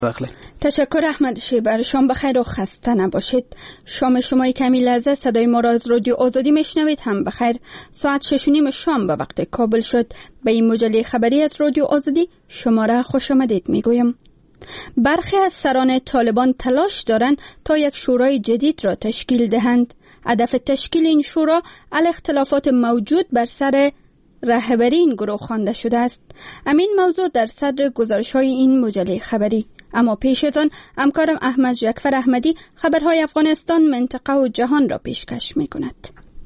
تشکر احمد شیبر. شام بخیر و خسته نباشید. شام شما کمی لحظه صدای ما را از رادیو آزادی میشنوید. هم بخیر. ساعت 6:30 شام به وقت کابل شد. به این مجله خبری از رادیو آزادی شما را خوش آمدید میگویم. برخی از سران طالبان تلاش دارند تا یک شورای جدید را تشکیل دهند. هدف تشکیل این شورا الاختلافات موجود بر سر رهبری این گروه خوانده شده است. همین موضوع در صدر گزارش‌های این مجله خبری. اما پیش از آن همکارم احمد جعفر احمدی خبرهای افغانستان، منطقه و جهان را پیشکش می‌کند.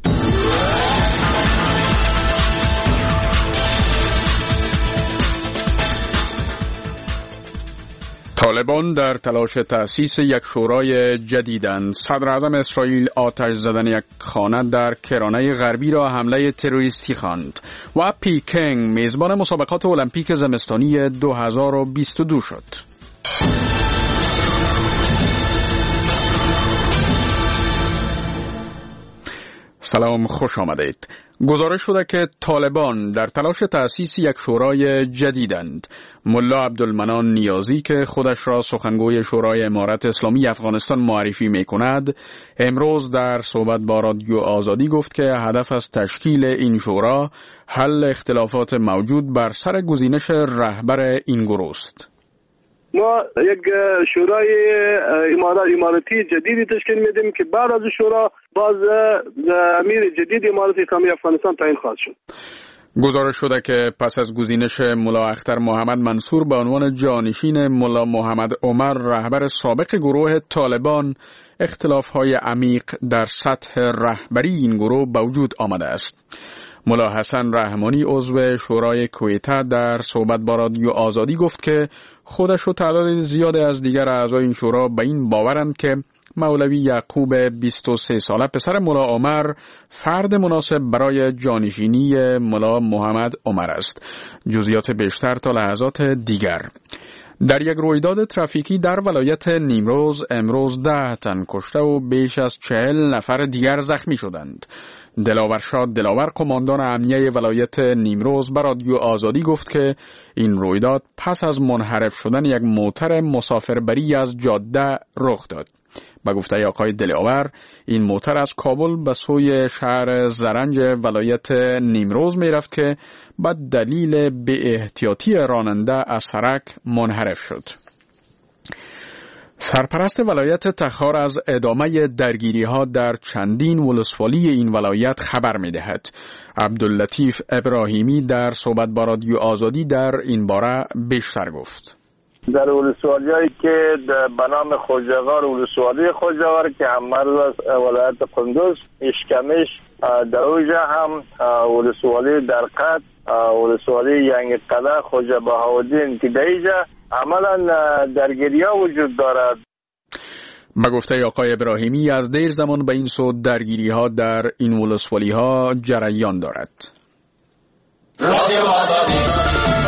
طالبان در تلاش تأسیس یک شورای جدیدند. صدر اعظم اسرائیل آتش زدن یک خانه در کرانه غربی را حمله تروریستی خواند و پیکنگ میزبان مسابقات المپیک زمستانی 2022 شد. سلام، خوش آمدید. گزارش شده که طالبان در تلاش تأسیس یک شورای جدیدند. ملا عبدالمنان نیازی که خودش را سخنگوی شورای امارت اسلامی افغانستان معرفی می کند، امروز در صحبت با رادیو آزادی گفت که هدف از تشکیل این شورا حل اختلافات موجود بر سر گزینش رهبر این گروه است. ما یک شورای امارتی جدیدی تشکیل میدیم که بعد از شورا باز امیر جدید امارت اسلامی افغانستان تعیین خواهد شد. گزارش شده که پس از گزینش ملا اختر محمد منصور به عنوان جانشین ملا محمد عمر رهبر سابق گروه طالبان، اختلاف‌های عمیق در سطح رهبری این گروه به وجود آمده است. ملا حسن رحمانی عضو شورای کویته در صحبت با رادیو آزادی گفت که خودش و تعداد زیاد از دیگر اعضای این شورا به این باورند که مولوی یعقوب 23 ساله پسر ملا عمر فرد مناسب برای جانشینی ملا محمد عمر است. جزئیات بیشتر تا لحظات دیگر. در یک رویداد ترافیکی در ولایت نیمروز امروز 10 تن کشته و بیش از 40 نفر دیگر زخمی شدند. دلاورشاد دلاور قماندان امنیه ولایت نیمروز به رادیو آزادی گفت که این رویداد پس از منحرف شدن یک موتر مسافربری از جاده رخ داد. به گفته آقای دلاور، این موتر از کابل به سوی شهر زرنج ولایت نیمروز می رفت که به دلیل بی احتیاطی راننده از سرک منحرف شد. سرپرست ولایت تخار از ادامه درگیری‌ها در چندین ولسوالی این ولایت خبر می‌دهد. عبداللطیف ابراهیمی در صحبت با رادیو آزادی در این باره بیشتر گفت. در ولسوالی‌هایی که به نام خوجاغار، ولسوالی خوجاغار که هم مرز از ولایت قندوز، اشکمش، دروژه هم، ولسوالی درقد، ولسوالی ینگ قده، خوجا بهاودین که دیجه عملا درگیری‌ها وجود دارد. به گفته آقای ابراهیمی از دیر زمان به این سو درگیری‌ها در این ولسوالی‌ها جریان دارد. رادیو آزادی.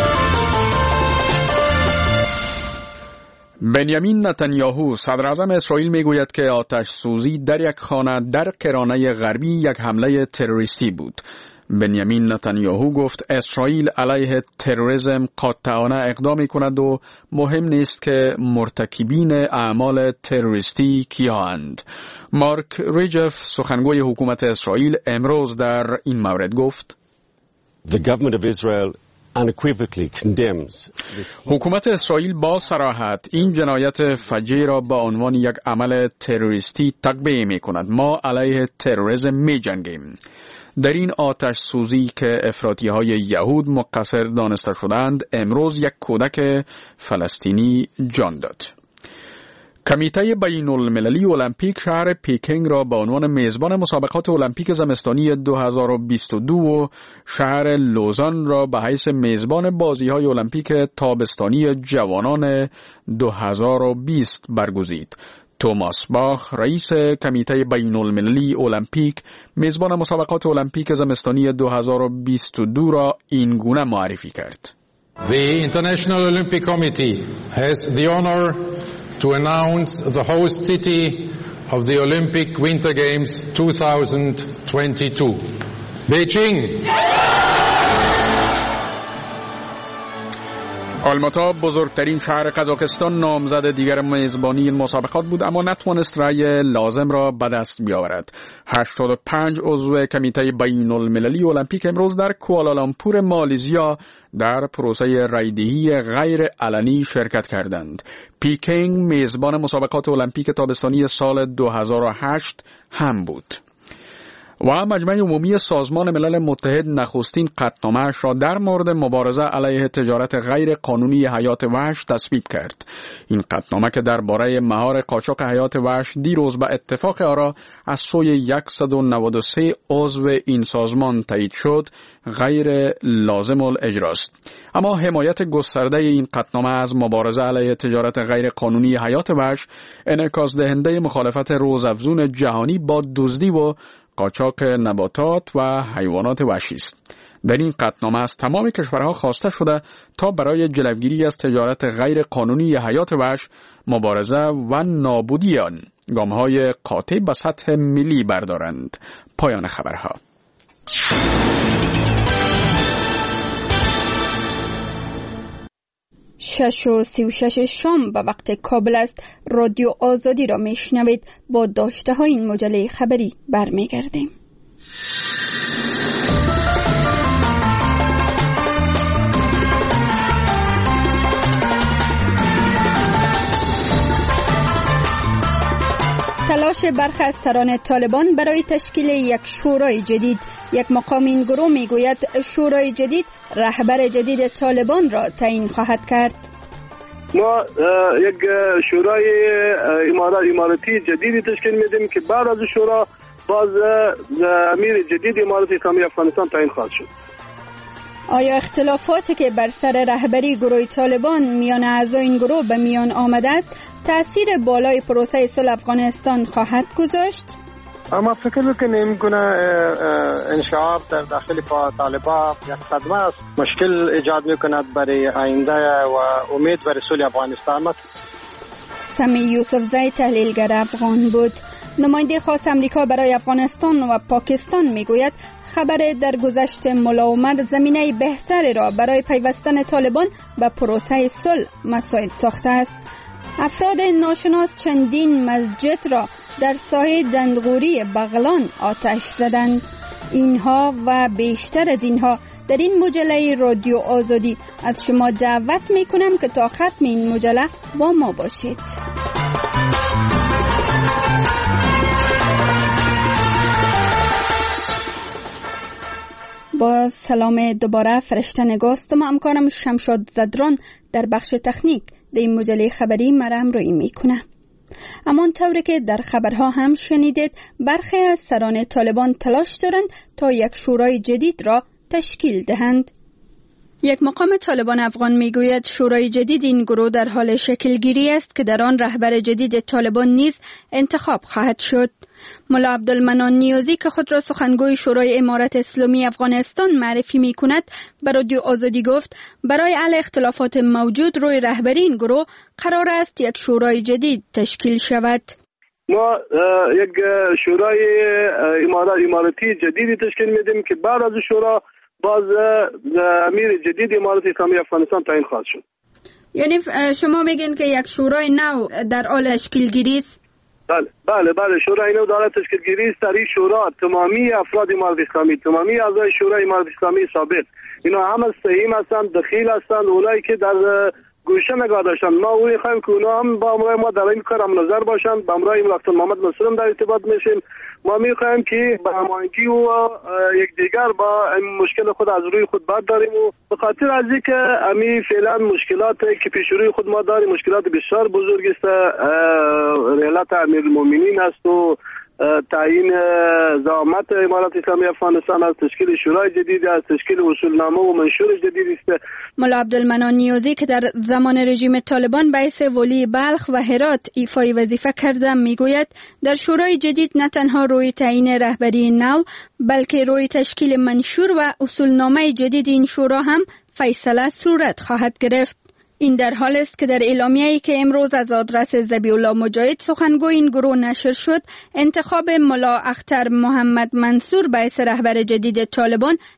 بنیامین نتانیاهو صدر اعظم اسرائیل میگوید که آتش سوزی در یک خانه در کرانه غربی یک حمله تروریستی بود. بنیامین نتانیاهو گفت اسرائیل علیه تروریسم قاطعانه اقدام می‌کند و مهم نیست که مرتکبین اعمال تروریستی کیاند. مارک ریجف سخنگوی حکومت اسرائیل امروز در این مورد گفت The government of Israel unequivocally condemns حکومت اسرائیل با صراحت این جنایت فجیع را به عنوان یک عمل تروریستی تقبیح می‌کند. ما علیه تروریسم می‌جنگیم. در این آتش سوزی که افراطی‌های یهود مقصر دانسته شدند، امروز یک کودک فلسطینی جان داد. کمیته بین المللی المپیک شهر پیکنگ را به عنوان میزبان مسابقات المپیک زمستانی 2022 و شهر لوزان را به حیث میزبان بازی‌های المپیک تابستانی جوانان 2020 برگزید. توماس باخ رئیس کمیته بین المللی المپیک میزبان مسابقات المپیک زمستانی 2022 را این گونه معرفی کرد. The International Olympic Committee has the honor to announce the host city of the Olympic Winter Games 2022. Beijing. آلماتا بزرگترین شهر قزاقستان نامزد دیگر میزبانی این مسابقات بود، اما نتوانست رأی لازم را به دست بیاورد. 85 عضو کمیته بین المللی المپیک امروز در کوالالامپور مالزیا در پروسه رأی‌دهی غیر علنی شرکت کردند. پیکینگ میزبان مسابقات المپیک تابستانی سال 2008 هم بود. و مجمع عمومی سازمان ملل متحد نخستین قطعنامه‌اش را در مورد مبارزه علیه تجارت غیر قانونی حیات وحش تصویب کرد. این قطعنامه که درباره مهار قاچاق حیات وحش دیروز به اتفاق آرا از سوی 193 عضو این سازمان تایید شد، غیر لازم الاجراست. اما حمایت گسترده این قطعنامه از مبارزه علیه تجارت غیر قانونی حیات وحش انعکاس دهنده مخالفت روزافزون جهانی با دزدی و قاچاق نباتات و حیوانات وحشی است. در این قطعنامه از تمام کشورها خواسته شده تا برای جلوگیری از تجارت غیر قانونی حیات وحش، مبارزه و نابودی آن گام‌های قاطع به سطح ملی بردارند. پایان خبرها. 6:36 شام به وقت کابل است. رادیو آزادی را میشنوید. با داشته های این مجله خبری برمیگردیم. تلاش برخی از سران طالبان برای تشکیل یک شورای جدید. یک مقام این گروه میگوید شورای جدید رهبر جدید طالبان را تعیین خواهد کرد. ما یک شورای اماراتی جدیدی تشکیل میدیم که بعد از شورا باز امیر جدید امارت اسلامی افغانستان تعیین خواهد شد. آیا اختلافاتی که بر سر رهبری گروه طالبان میان اعضای این گروه به میان آمده است تأثیر بالای پروسه صلح افغانستان خواهد گذاشت؟ ما فکر میکنیم که انشعاب در داخل طالبان یک صدمه است، مشکل ایجاد میکند برای آینده و امید برای صلح افغانستان. سمی یوسفزی تحلیلگر افغان بود. نماینده خاص امریکا برای افغانستان و پاکستان میگوید خبر درگذشت ملا عمر زمینه بهتری را برای پیوستن طالبان به پروسه صلح مساعد ساخته است. افراد ناشناس چندین مسجد را در ساحه دندغوری بغلان آتش زدند. اینها و بیشتر از اینها در این مجله رادیو آزادی. از شما دعوت می کنم که تا ختم این مجله با ما باشید. با سلام دوباره فرشته نگاست و همکارم شمشاد زدران در بخش تکنیک در این مجله خبری مرام روی میکنه. اما طوری که در خبرها هم شنیدید برخی از سران طالبان تلاش دارند تا یک شورای جدید را تشکیل دهند. یک مقام طالبان افغان میگوید شورای جدید این گروه در حال شکلگیری است که در آن رهبر جدید طالبان نیز انتخاب خواهد شد. ملا عبدالمنان نیازی که خود را سخنگوی شورای امارت اسلامی افغانستان معرفی می کند بر رادیو آزادی گفت برای حل اختلافات موجود روی رهبری این گروه قرار است یک شورای جدید تشکیل شود. ما یک شورای اماراتی جدیدی تشکیل میدیم که بعد از شورا باز امیر جدید امارت اسلامی افغانستان تعیین خواهد شد. یعنی شما میگین که یک شورای نو در حال تشکیلگیری است؟ بله شورای نو دارد تشکیلگیری است. در این شورا تمامی افراد امارت اسلامی، تمامی اعضای شورای امارت اسلامی سابق اینا هم سهیم هستند، دخیل هستند، اونایی که در گوشه نگاه داشتن. ما می‌خوایم که اونا هم با امرای ما در این کار هم نظر باشند. با امرای ملک محمد مسلم در ارتباط میشیم. ما می‌خوایم که با هماهنگی و یکدیگر با مشکل خود از روی خود برداریم و به خاطر از اینکه امی فعلا مشکلات که پیش روی خود ما داریم مشکلات بسیار بزرگ است. رحلت امیرالمومنین است و تعیین زعامت امارت اسلامی افغانستان از تشکیل شورای جدید از تشکیل اصولنامه و منشور جدید است. ملا عبدالمنان نیازی که در زمان رژیم طالبان بیس ولی بلخ و هرات ایفای وظیفه کرده میگوید در شورای جدید نه تنها روی تعیین رهبری نو بلکه روی تشکیل منشور و اصولنامه جدید این شورا هم فیصله صورت خواهد گرفت. این در حال است که در اعلامیه‌ای که امروز از آدرس ذبیح الله مجاهد سخنگوی این گروه نشر شد انتخاب ملا اختر محمد منصور باعث رهبر جدید طالبان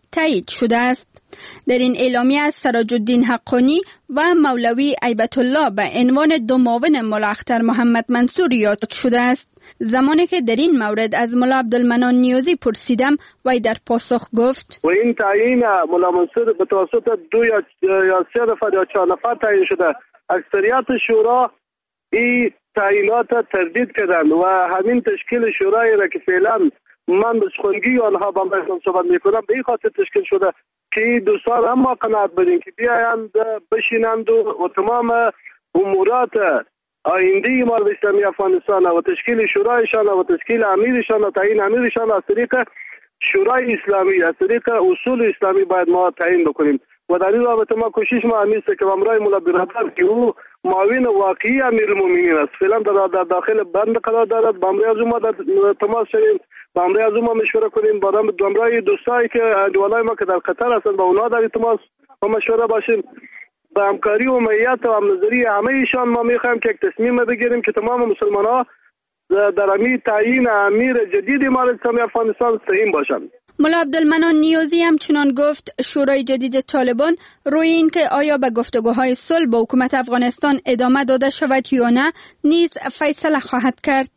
تایید شده است. در این اعلامیه سراج الدین حقانی و مولوی هیبت الله به عنوان دو معاون ملا اختر محمد منصور یاد شده است. زمانی که در این مورد از ملا عبدالمنان نیازی پرسیدم وی در پاسخ گفت و این تعیین ملا منصور به توسط 2 یا 3 نفر یا 4 نفر تعیین شده. اکثریت شورا این تعیینات تردید کردند و همین تشکیل شورایی را که فعلا من به سخنگوی آنها با من صحبت میکنم به این خاطر تشکیل شده که دوستان هم ما قناعت بدیم که بیایند بشینند و تمام امورات آینده امارت اسلامی افغانستان و تشکیل شورایشان و تشکیل امیرشان و تعیین امیرشان از طریق شورای اسلامی از طریق اصول اسلامی باید ما تعیین بکنیم و در این رابطه ما کوشش ما همیشه که امرای مولا برادر که او معاون واقعی امیرالمومنین است فعلا در داخل بند قرار دارد. با امرای از ما در تماس شدیم، با امرای از ما مشوره کنیم، با امرای دوستایی که انجوانای ما که در قطر هستند با اونها در تماس و مشوره باشیم. با همکاری و معیت و همنظری همه ایشان ما میخوایم که یک تصمیم بگیریم که تمام مسلمان ها در امی تعیین امیر جدید امارت اسلامی افغانستان سهیم باشند. ملا عبدالمنان نیازی هم چنان گفت شورای جدید طالبان روی این که آیا به گفتگوهای صلح با حکومت افغانستان ادامه داده شود یا نه نیز فیصله خواهد کرد.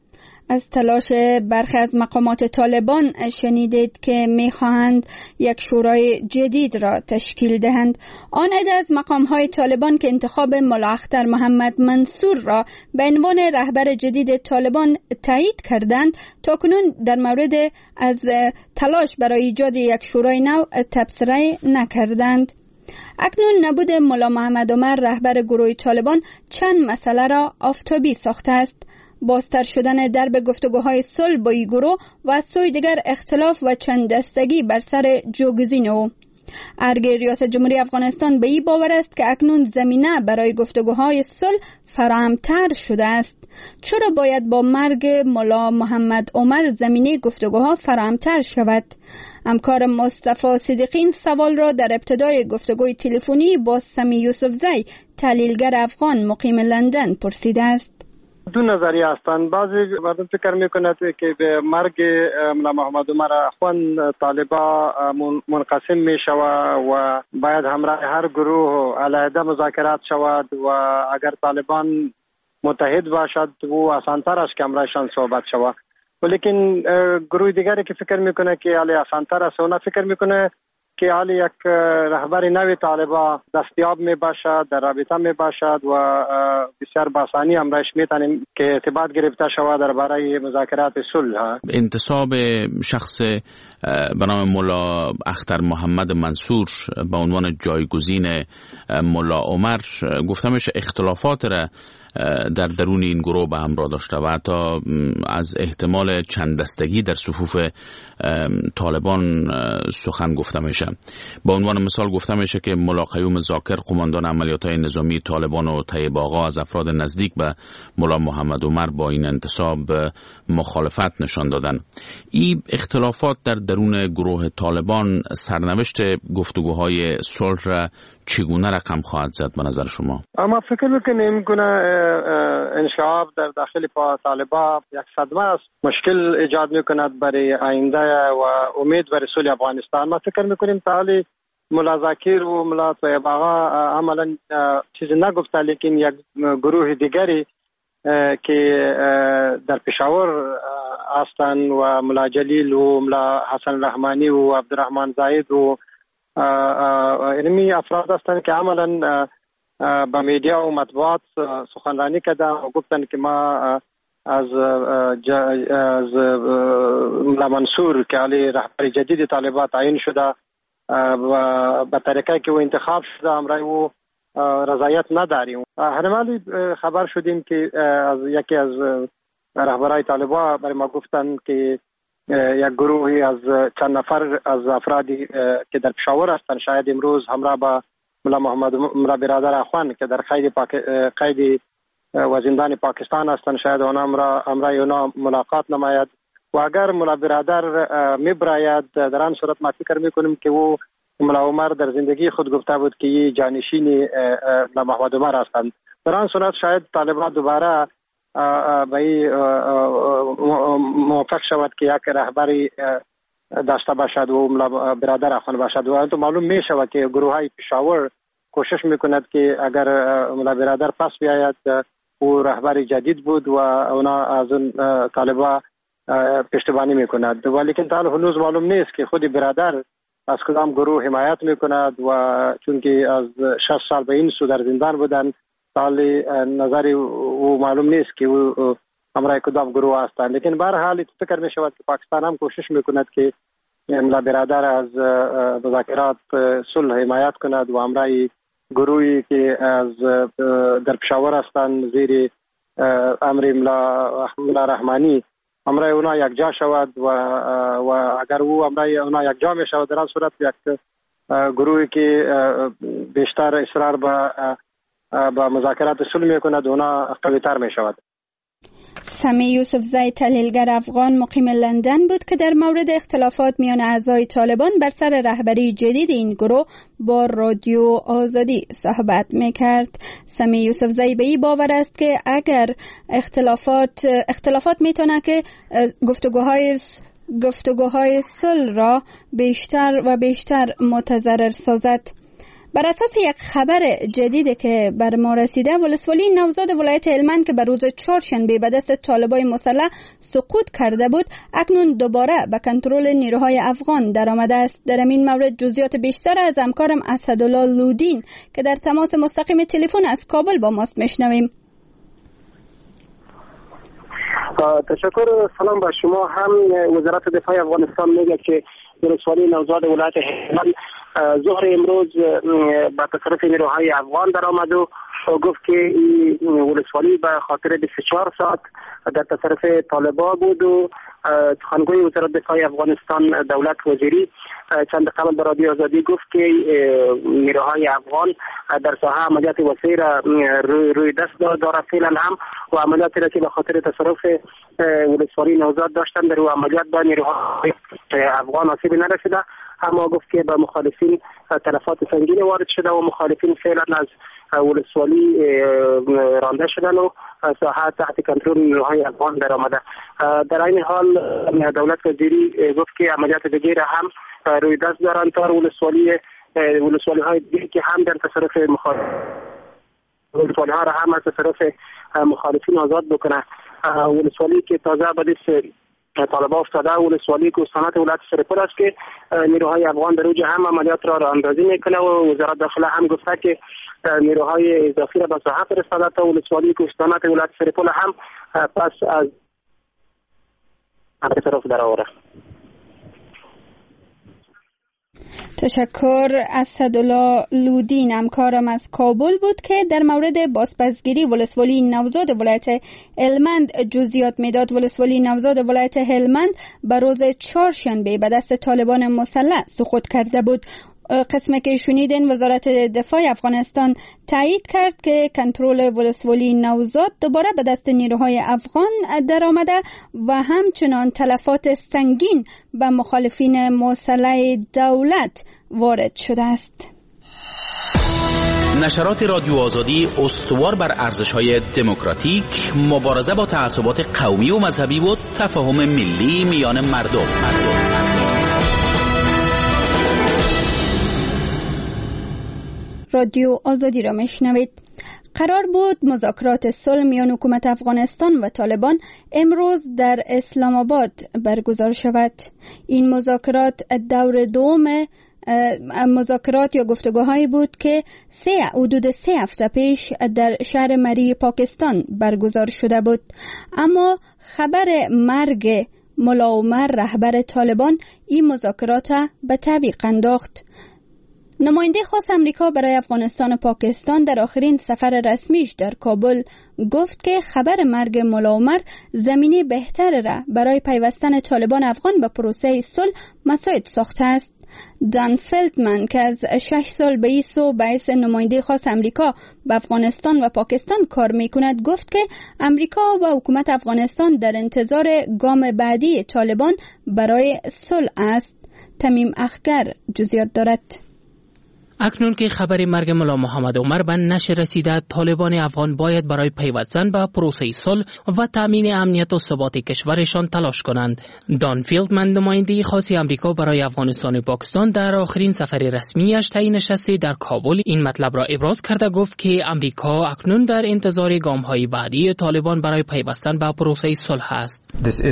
از تلاش برخی از مقامات طالبان شنیدید که می‌خواهند یک شورای جدید را تشکیل دهند. آن عده از مقام‌های طالبان که انتخاب ملا اختر محمد منصور را به عنوان رهبر جدید طالبان تایید کردند تاکنون در مورد از تلاش برای ایجاد یک شورای نو تبصره نکردند. اکنون نبود ملا محمد عمر رهبر گروه طالبان چند مسئله را آفتابی ساخته است. بازتر شدن درب گفتگوهای صلح با این گروه و از سوی دیگر اختلاف و چند دستگی بر سر جوگزین او. ارگ ریاست جمهوری افغانستان به این باور است که اکنون زمینه برای گفتگوهای صلح فراهم‌تر شده است. چرا باید با مرگ ملا محمد عمر زمینه گفتگوها فراهم‌تر شود؟ همکار مصطفی صدیقی سوال را در ابتدای گفتگوی تلفنی با سمی یوسفزی تحلیلگر افغان مقیم لندن پرسیده است. دو نظریه هستند. بعضی مردم فکر میکنند که به مرگ ملا محمد عمر اخوان طالبا منقسم می شود و باید همراه هر گروه علیحده مذاکرات شود و اگر طالبان متحد باشد و آسانتر است که همراهشان صحبت شود. ولیکن گروه دیگری که فکر میکنه که علی آسانتر است اونا فکر میکنه که حال یک رهبر نوی طالبا دستیاب می باشد، در رابطه می باشد و بسیار باسانی همراهش میتونیم که ارتباط گرفته شود درباره مذاکرات صلح. انتصاب شخص به نام ملا اختر محمد منصور به عنوان جایگزین ملا عمر گفته میشه اختلافات را در درون این گروه به همراه داشته و حتی از احتمال چند دستگی در صفوف طالبان سخن گفته میشه. به عنوان مثال گفته میشه که ملا قیوم زاکر قماندان عملیات‌های نظامی طالبان و طیب آقا از افراد نزدیک به ملا محمد عمر با این انتصاب مخالفت نشان دادن. این اختلافات در درون گروه طالبان سرنوشت گفتگوهای صلح را چگونه رقم خواهد زد به نظر شما؟ اما فکر میکنیم گونه انشعاب در داخل طالبان یک صدمه است، مشکل ایجاد میکند برای آینده و امید برای صلح افغانستان. ما فکر میکنیم تا حالی ملا زاکر و ملا طیب آقا عملا چیزی نگفته، لیکن یک گروه دیگری که در پشاور هستند و ملا جلیل و ملا حسن رحمانی و عبدالرحمن زاید و اینمی افراد هستند که عملا با میدیا و مطبوعات سخنرانی کردن و گفتن که ما از ملا منصور که علی رهبر جدید طالبان تعیین شده و به طریقه که او انتخاب شده همراه او رضایت نداریم. هرمالی خبر شدیم که از یکی از رهبرای طالبان برای ما گفتن که یک گروهی از چند نفر از افرادی که در پشاور هستند شاید امروز همراه با ملا محمد ملا برادر اخوان که در قید و زندان پاکستان هستند شاید همراه اونا ملاقات نماید و اگر ملا برادر میبراید در آن صورت ما فکر میکنیم که او ملا عمر در زندگی خود گفته بود که این جانشین ملا محمد عمر هستند. در آن صورت شاید طالبان دوباره به موفق شود که یک رهبری داشته باشد و ملا برادر افغان باشد. و تو معلوم می شود که گروه های پشاور کوشش میکند که اگر ملا برادر پس بیاید او رهبر جدید بود و اونا از اون طالبا پشتیبانی میکند، ولی که تا هنوز معلوم نیست که خود برادر از کدام گروه حمایت میکند و چون که از 6 سال به این سو در زندان بودن، حال نظر او معلوم نیست که او همراه کدام گروه هستند. لیکن به هر حال فکر می شود که پاکستان هم کوشش میکند که ملا برادر از مذاکرات صلح حمایت کند و همراه گروهی که از در پشاور هستند زیر امر ملا رحمانی همراه اونا یک جا شود و اگر او همراه اونا یک جا می شود، در صورت یک گروهی که بیشتر اصرار با مذاکرات صلح می کند اونا قوی تر می شود. سمی یوسفزی تحلیلگر افغان مقیم لندن بود که در مورد اختلافات میان اعضای طالبان بر سر رهبری جدید این گروه با رادیو آزادی صحبت میکرد. سمی یوسفزی به این باور است که اگر اختلافات میتونه که گفتگوهای صلح را بیشتر و بیشتر متضرر سازد. بر اساس یک خبر جدیدی که بر ما رسیده، ولسوالی نوزاد ولایت هلمند که بر روز چهارشنبه به دست طالبان مسلح سقوط کرده بود، اکنون دوباره به کنترل نیروهای افغان درآمده است. در این مورد جزئیات بیشتر از همکارم اسدالله لودین که در تماس مستقیم تلفن از کابل با ماست میشنویم. تشکر. سلام به شما. هم وزارت دفاع افغانستان میگه که ولسوالی نوزاد ولایت هلمند ظهر امروز به تصرف نیروهای افغان در آمد و گفت که این ولسوالی به خاطر 24 ساعت در تصرف طالبان بود و سخنگوی وزارت دفاع افغانستان دولت وزیری چند قبل به رادیو آزادی گفت که نیروهای افغان در ساحه عملیات وسیع را روی دست دارد فعلا هم و عملیاتی را که به خاطر تصرف ولسوالی نوزاد داشتن در او عملیات با نیروهای افغان آسیبی نرسیده، اما گفت که به مخالفین تلفات سنگین وارد شده و مخالفین فعلا از ولسوالی رانده شدن و ساحه تحت کنترل نیروهای افغان در آمده. در این حال دولت وزیری گفت که عملیات دیگر هم روی دست دارند تا ولسوالی های دیگه که هم در تصرف ولسوالی ها را هم از تصرف مخالفین آزاد بکنه. ولسوالی که تازه به دست طالبان افتاده، ولسوالی که استانات ولایت سرپل است که نیروهای افغان در اوج هم عملیات را اندازی میکنه و وزارت داخله هم گفته که نیروهای اضافی را به ساحه فرستاده تا ولسوالی که استانات ولایت سرپل هم پس از طرف در آوره. تشکر. اسدالله لودین همکارم از کابل بود که در مورد بازپسگیری ولسوالی نوزاد ولایت هلمند جزئیات میداد. ولسوالی نوزاد ولایت هلمند بر روز چهارشنبه به دست طالبان مسلح سقوط کرده بود. قسمی که شنیدین وزارت دفاع افغانستان تایید کرد که کنترل ولسوالی نوزاد دوباره به دست نیروهای افغان در آمده و همچنان تلفات سنگین به مخالفین مسلح دولت وارد شده است. نشرات رادیو آزادی استوار بر ارزش‌های دموکراتیک، مبارزه با تعصبات قومی و مذهبی و تفاهم ملی میان مردم. رادیو آزادی را میشنوید. قرار بود مذاکرات صلح میان حکومت افغانستان و طالبان امروز در اسلام آباد برگزار شود. این مذاکرات دور دوم مذاکرات یا گفتگوهایی بود که حدود 3 هفته پیش در شهر مری پاکستان برگزار شده بود، اما خبر مرگ ملا عمر رهبر طالبان این مذاکرات به تعویق انداخت. نماینده خاص امریکا برای افغانستان و پاکستان در آخرین سفر رسمیش در کابل گفت که خبر مرگ ملا عمر زمینه بهتر را برای پیوستن طالبان افغان به پروسه صلح مساعد ساخته است. دان فلتمن که از 6 سال به این سو باعث نماینده خاص امریکا به افغانستان و پاکستان کار میکند گفت که امریکا و حکومت افغانستان در انتظار گام بعدی طالبان برای صلح است. تمیم اخگر جزئیات دارد. اکنون که خبر مرگ ملا محمد عمر به نشر رسیده، طالبان افغان باید برای پیوستن به پروسه صلح و تامین امنیت و ثبات کشورشان تلاش کنند. دان فیلدمن، نماینده خاص آمریکا برای افغانستان و پاکستان، در آخرین سفر رسمیش طی نشستی در کابل این مطلب را ابراز کرده گفت که آمریکا اکنون در انتظار گام‌های بعدی طالبان برای پیوستن به پروسه صلح است.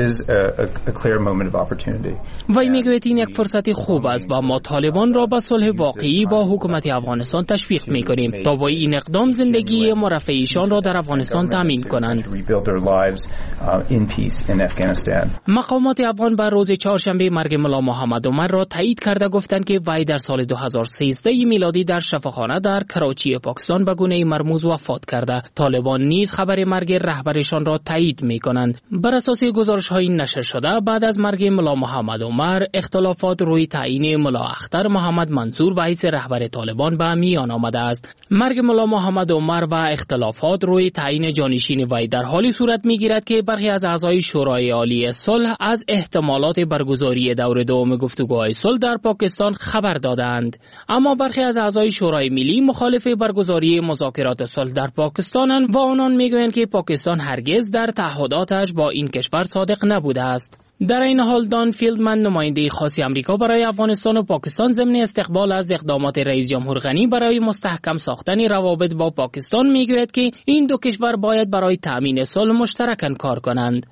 وی میگوید این یک فرصت خوب است و ما طالبان را به صلح واقعی با حکومت افغانستان تشویق می‌کنیم تا با این اقدام زندگی مرفع‌ایشان را در افغانستان تامین کنند. مقامات افغان بر روز چهارشنبه مرگ ملا محمد عمر را تایید کرده گفتند که وی در سال 2013 میلادی در شفاخانه در کراچی پاکستان به گونه مرموز وفات کرده. طالبان نیز خبر مرگ رهبرشان را تایید می‌کنند. بر اساس گزارش‌های نشر شده، بعد از مرگ ملا محمد عمر اختلافات روی تعیین ملا اختر محمد منصور به حیث رهبر طالبان به میان آمده است. مرگ ملا محمد عمر و اختلافات روی تعیین جانشین وی در حالی صورت می‌گیرد که برخی از اعضای شورای عالی صلح از احتمالات برگزاری دور دوم گفتگوهای صلح در پاکستان خبر دادند، اما برخی از اعضای شورای ملی مخالف برگزاری مذاکرات صلح در پاکستانند و آنان میگویند که پاکستان هرگز در تعهداتش با این کشور صادق نبوده است. در این حال دان فیلدمن، نماینده خاص آمریکا برای افغانستان و پاکستان، ضمن استقبال از اقدامات رئیس جمهور غنی برای مستحکم ساختن روابط با پاکستان، میگوید که این دو کشور باید برای تامین صلح مشترکاً کار کنند.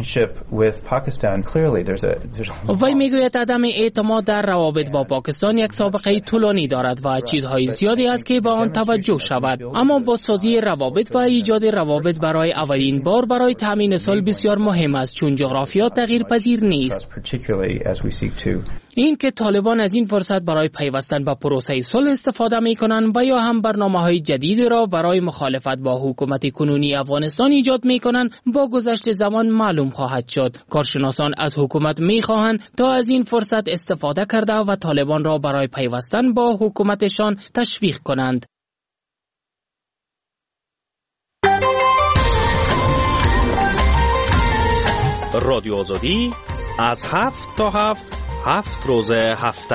وی میگوید عدم اعتماد در روابط با پاکستان یک سابقه طولانی دارد و چیزهای زیادی است که به آن توجه شود، اما بازسازی روابط و ایجاد روابط برای اولین بار برای تامین صلح بسیار مهم است، چون جغرافیا تغییر پذیر نیست. این که طالبان از این فرصت برای پیوستن به پروسه صلح استفاده می‌کنند و یا هم برنامه‌های جدیدی را برای مخالفت با حکومت کنونی افغانستان ایجاد می‌کنند، با گذشت زمان معلوم خواهد شد. کارشناسان از حکومت می‌خواهند تا از این فرصت استفاده کرده و طالبان را برای پیوستن با حکومتشان تشویق کنند. رادیو آزادی از 7 تا 7 روز هفته.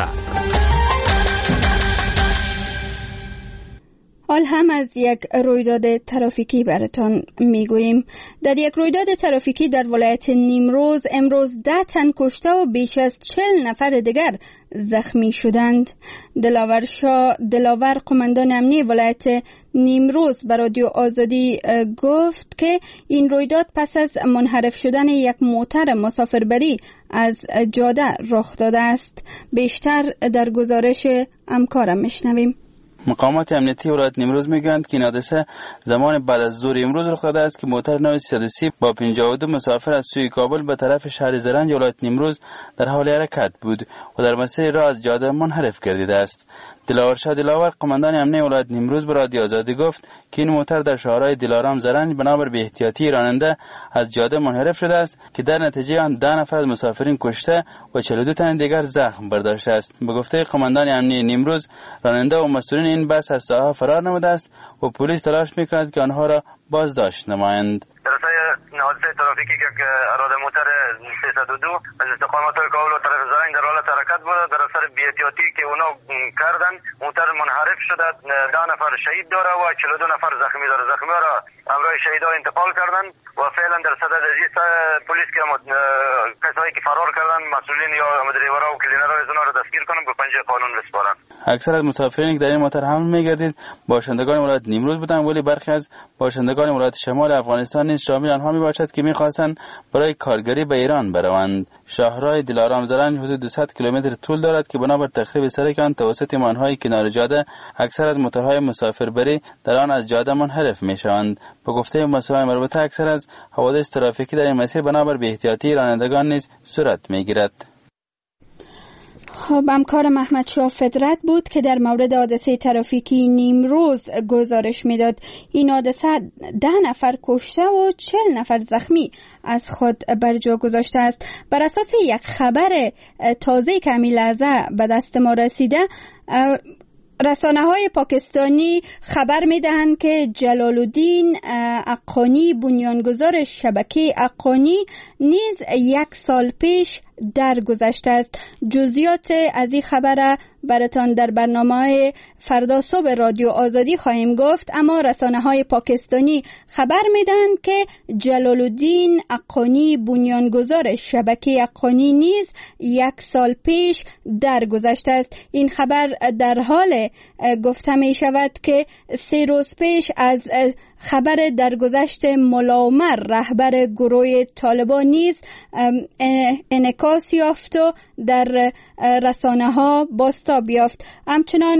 حال هم از یک رویداد ترافیکی براتان میگوییم. در یک رویداد ترافیکی در ولایت نیمروز امروز 10 تن کشته و بیش از 40 نفر دیگر زخمی شدند. دلاور قماندان امنی ولایت نیمروز به رادیو آزادی گفت که این رویداد پس از منحرف شدن یک موتر مسافربری از جاده رخ داده است. بیشتر در گزارش همکارم میشنویم. مقامات امنیتی ولایت نیمروز میگویند که این حادثه زمان بعد از ظهر امروز رخ داده است که موتر نو 330 با 52 مسافر از سوی کابل به طرف شهر زرنج ولایت نیمروز در حال حرکت بود و در مسیر راه از جاده منحرف گردیده است. دلاور قماندان امنیتی ولایت نیمروز به رادیو آزادی گفت که این موتر در شهرهای دلارام زرنج بنابر بی احتیاطی راننده از جاده منحرف شده است که در نتیجه آن 10 نفر از مسافرین کشته و 42 تن دیگر زخم برداشته است. به گفته قماندان امنیتی نیمروز، راننده و مسئولین این بس از ساحه فرار نموده است و پلیس تلاش می‌کند که آنها را بازداشت نمایند. حادثه ترافیکی که اراده موتر 302 از استقامت کابل و طرف زرنج در حالت حرکت بود، در اثر بی‌احتیاطی که اونا کردن موتر منحرف شده، 10 نفر شهید داره و 42 نفر زخمی داره. زخمی را همراه شهیدا انتقال کردن و فعلا در صدد ازی پلیس که کسایی که فرار کردن مسئولین یا دریورا و کلینرها از اونا را دستگیر کنن به پنجه قانون بسپارن. اکثر از مسافرین که در این موتر حمل می‌گردید باشندگان ولایت نیمروز بودند، ولی برخی از باشندگان ولایت شمال افغانستان نیز شامل آنها میباشد که می‌خواستند برای کارگری به ایران بروند. شهرهای دلارام زرنج حدود 200 کیلومتر طول دارد که بنابر تخریب سرک آن توسط مانهای کنار جاده اکثر از موتورهای مسافربری در آن از جاده منحرف میشوند. به گفته مسئولان مربوطه اکثر از حوادث ترافیکی در این مسیر بنابر بی‌احتیاطی رانندگان نیز صورت میگیرد. خب همکار محمد شاه فدرت بود که در مورد حادثه ترافیکی نیمروز گزارش میداد. این حادثه 10 نفر کشته و 40 نفر زخمی از خود بر جا گذاشته است. بر اساس یک خبر تازه که همین لحظه به دست ما رسیده، رسانه‌های پاکستانی خبر می‌دهند که جلال الدین اقانی، بنیانگذار شبکه اقانی، نیز 1 سال پیش درگذشته است. جزئیات از این خبر براتان در برنامه فردا صبح رادیو آزادی خواهیم گفت، اما رسانه‌های پاکستانی خبر می‌دهند که جلال الدین اقانی بنیانگذار شبکه اقانی نیز 1 سال پیش درگذشته است. این خبر در حال گفته می شود که 3 روز پیش از خبر درگذشت ملا عمر رهبر گروه طالبان نیز انعکاس یافت و در رسانه ها بازتاب یافت. همچنان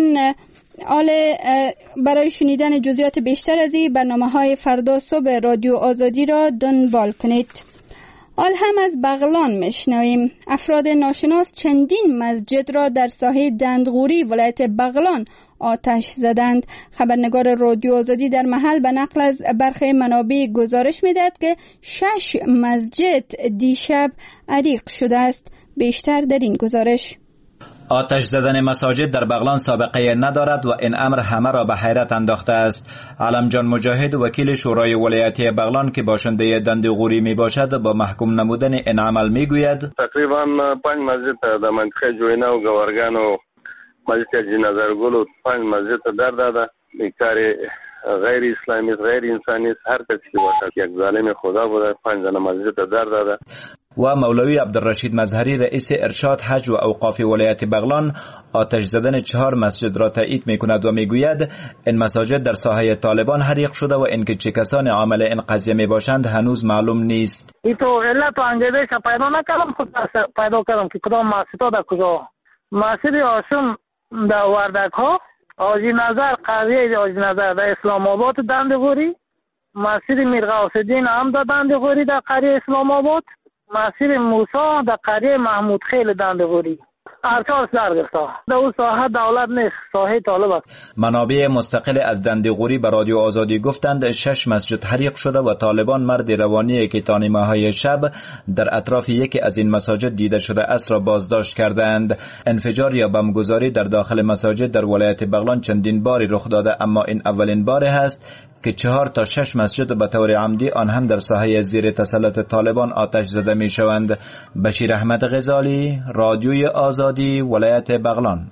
برای شنیدن جزئیات بیشتر از این برنامه های فردا صبح رادیو آزادی را دنبال کنید. هم از بغلان میشنویم. افراد ناشناس چندین مسجد را در ساحه دندغوری ولایت بغلان آتش زدند. خبرنگار رادیو آزادی در محل به نقل از برخی منابع گزارش میدهد که 6 مسجد دیشب حریق شده است. بیشتر در این گزارش. آتش زدن مساجد در بغلان سابقه ندارد و این امر همه را به حیرت انداخته است. علمجان مجاهد وکیل شورای ولایتی بغلان که باشنده دندغوری می باشد با محکوم نمودن این عمل می گوید تقریبا 5 مسجد در منطقه جوینا و گوارگان و مسجد جنازرگل و 5 مسجد در داده. کار غیر اسلامی غیر انسانی هر کسی باشد یک ظالم خدا بوده 5 مسجد در داده. و مولوی عبدالرشید مظهری رئیس ارشاد حج و اوقاف ولایت بغلان آتش زدن 4 مسجد را تایید می کند و می گوید این مساجد در ساحه طالبان حریق شده و اینکه چه کسان عامل این قضیه می باشند هنوز معلوم نیست. این تو علت و انگیزش پیدا نکردم، خود پیدا کردم که کدام مسجد در کجا. مسجد آشم در وردک ها، حاجی نظر قریه حاجی نظر در اسلام آباد دندغوری، مسجد میر غوث الدین هم در دندغوری در قریه اسلام آباد، مسجد موسی در قریه محمود خیل دندغوری. ارچار در گرفته. در اون ساحه دولت نیست، ساحه طالب است. منابع مستقل از دندغوری به رادیو آزادی گفتند 6 مسجد حریق شده و طالبان مرد روانی که تا نیمه‌های شب در اطراف یکی از این مساجد دیده شده است را بازداشت کردند. انفجار یا بمبگذاری در داخل مساجد در ولایت بغلان چندین باری رخ داده، اما این اولین بار است که 4 تا 6 مسجد به طور عمدی آن هم در ساحه زیر تسلط طالبان آتش زده می شوند. بشیر احمد غزالی، رادیوی آزادی، ولایت بغلان.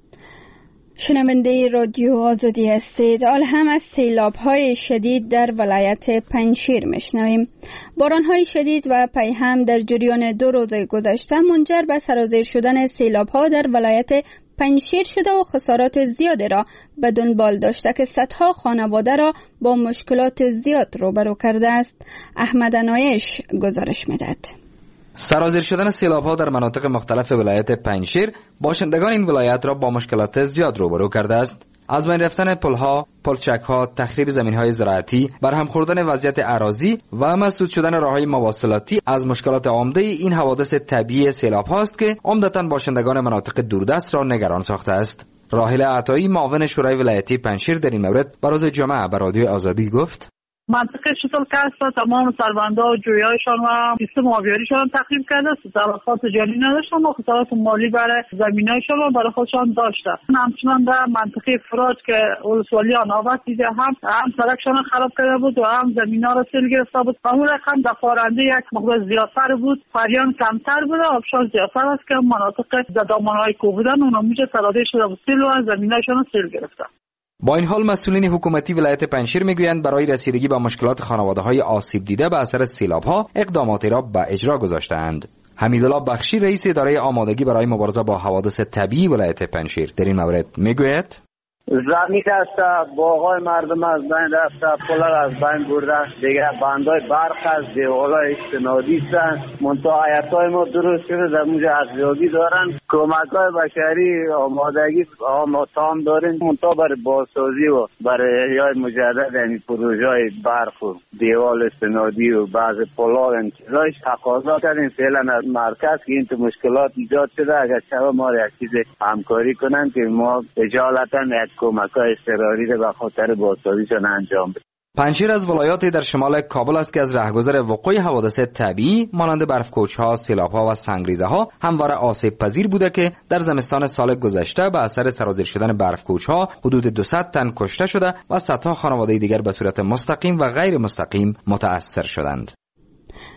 شنونده رادیو آزادی هستید. هم از سیلاب‌های شدید در ولایت پنجشیر میشنویم. باران‌های شدید و پیهم در جریان 2 روز گذشته منجر به سرازیر شدن سیلاب‌ها در ولایت پنجشیر شده و خسارات زیادی را به دنبال داشته که صدها خانواده را با مشکلات زیاد روبرو کرده است. احمد انایش گزارش می‌دهد. سرازیر شدن سیلاب‌ها در مناطق مختلف ولایت پنجشیر باشندگان این ولایت را با مشکلات زیاد روبرو کرده است. از بین رفتن پل‌ها، پلچک‌ها، تخریب زمین‌های زراعتی، برهم خوردن وضعیت اراضی و مسدود شدن راه‌های مواصلاتی از مشکلات عمده این حوادث طبیعی سیلاب‌هاست که عمدتاً باشندگان مناطق دوردست را نگران ساخته است. راحل عطایی معاون شورای ولایتی پنجشیر در این مورد به روز جمعه به رادیو آزادی گفت: منطقه شتل کست تمام سربنده و جویایشان و سیستم آبیاریشان تخریب کرده است. تلفات جانی نداشتن و خسارات مالی برای زمینایشان و برای خودشان داشته. همچنان در منطقه فرات که ولسوالی آنابت دیده هم سرکشان خراب کرده بود و هم زمینا را سیل گرفته بود. اون رقم دفارنده یک مقدار زیادتر بود، فریان کمتر بود و آبشار زیادتر است که مناطق دامانهای کوه بودن اونا میشه سراده شده و سیل و زمینایشان را سیل گرفته. با این حال مسئولین حکومتی ولایت پنجشیر میگویند برای رسیدگی به مشکلات خانواده‌های آسیب دیده به اثر سیلاب‌ها اقداماتی را به اجرا گذاشته‌اند. حمیدالله بخشی رئیس اداره آمادگی برای مبارزه با حوادث طبیعی ولایت پنجشیر در این مورد میگوید: زمین است، باغ‌های مردم از بین رفته، پل‌ها از بین برده، دیگه بندهای برق از دیوالای استنادی هستند. منتها حیاط‌های ما درست شده در اونجا ارزیابی دارن. کمک‌های بشری آمادگی تام داریم، منتها برای بازسازی و برای احیای مجدد یعنی پروژه‌های برق و دیوال استنادی و بعض پل‌ها و چیزایش تقاضا کردیم فعلا از مرکز که این مشکلات ایجاد شده. اگر شما ما یک چیز همکاری کنن که ما اجالتا کمک‌های اضطراری را به خاطر بازسازیشان انجام بدیم. پنجشیر از ولایاتی در شمال کابل است که از رهگذر وقوع حوادث طبیعی مانند برف‌کوچ‌ها، سیلاب‌ها و سنگریزه‌ها همواره آسیب پذیر بوده که در زمستان سال گذشته به اثر سرازیر شدن برف‌کوچ‌ها حدود 200 تن کشته شده و صدها خانواده دیگر به صورت مستقیم و غیر مستقیم متأثر شدند.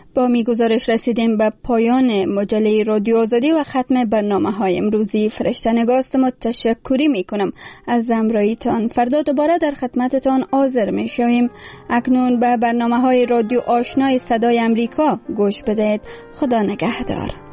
با میگزارش رسیدیم به پایان مجله رادیو آزادی و ختم برنامه‌های امروزی. فرشته نگاست تشکری میکنم از همراهیتان. فردا دوباره در خدمتتان حاضر میشویم. اکنون به برنامه‌های رادیو آشنای صدای امریکا گوش بدهید. خدا نگهدار.